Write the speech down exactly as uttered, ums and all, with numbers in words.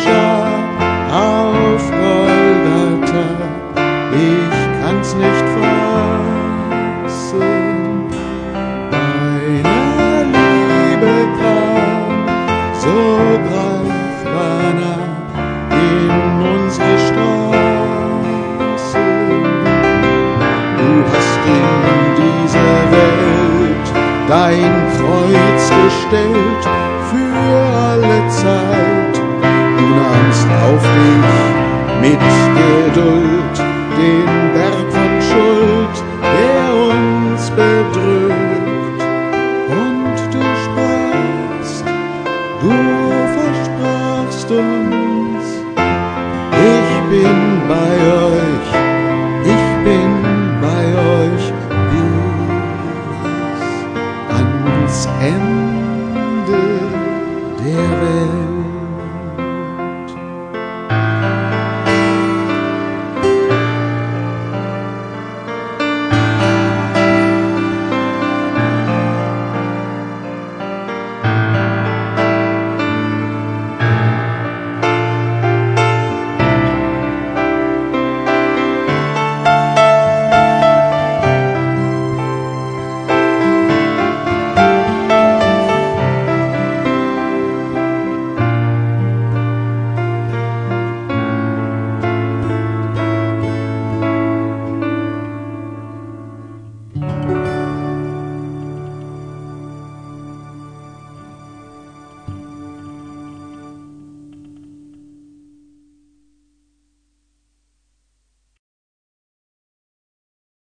geschah auf Golgatha, ich kann's nicht fassen. Deine Liebe kam so greifbar nah in unsere Straße. Du hast in diese Welt dein Kreuz gestellt für alle Zeit. Du nahmst auf dich mit Geduld den Berg von Schuld, der uns bedrückt. Und du sprachst, du versprachst uns, ich bin bei euch